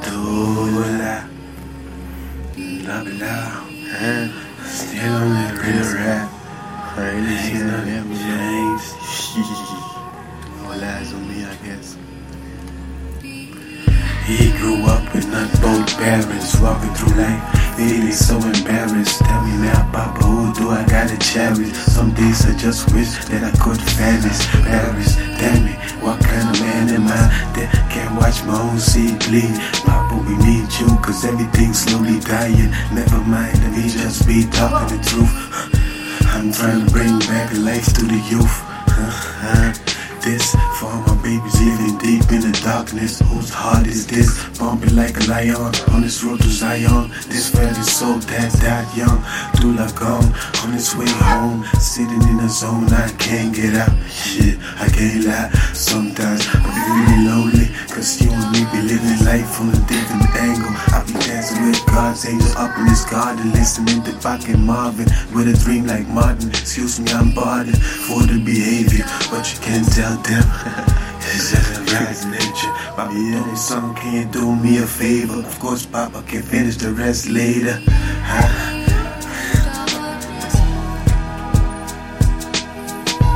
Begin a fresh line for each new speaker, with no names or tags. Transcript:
Dola, love it out, still on that real rap. Ain't nothing changed. All eyes on me, I guess. He grew up with not both parents, walking through life, feeling so embarrassed. Tell me now, Papa, who do I gotta cherish? Some days I just wish that I could vanish. Paris, damn it, what kind of man am I that can't watch my own seed bleed? Papa, we need you, cause everything's slowly dying. Never mind, let me just be talking the truth. I'm trying to bring back life to the youth. This for all my babies living deep in the darkness. Whose heart is this? Bumping like a lion on this road to Zion. This fairy soul that died young, Dula gone on its way home. Sitting in a zone I can't get out. Shit, I can't lie. Sometimes I be really lonely, cause you and me be living life from a different angle. I be dancing with God's angels up in this garden, listening to Pac and Marvin with a dream like Martin. Excuse me, I'm pardoned for the behavior, but you can't tell them. It's just a guy's nature. Papa, yeah, this song can't do me a favor. Of course, Papa can finish the rest later.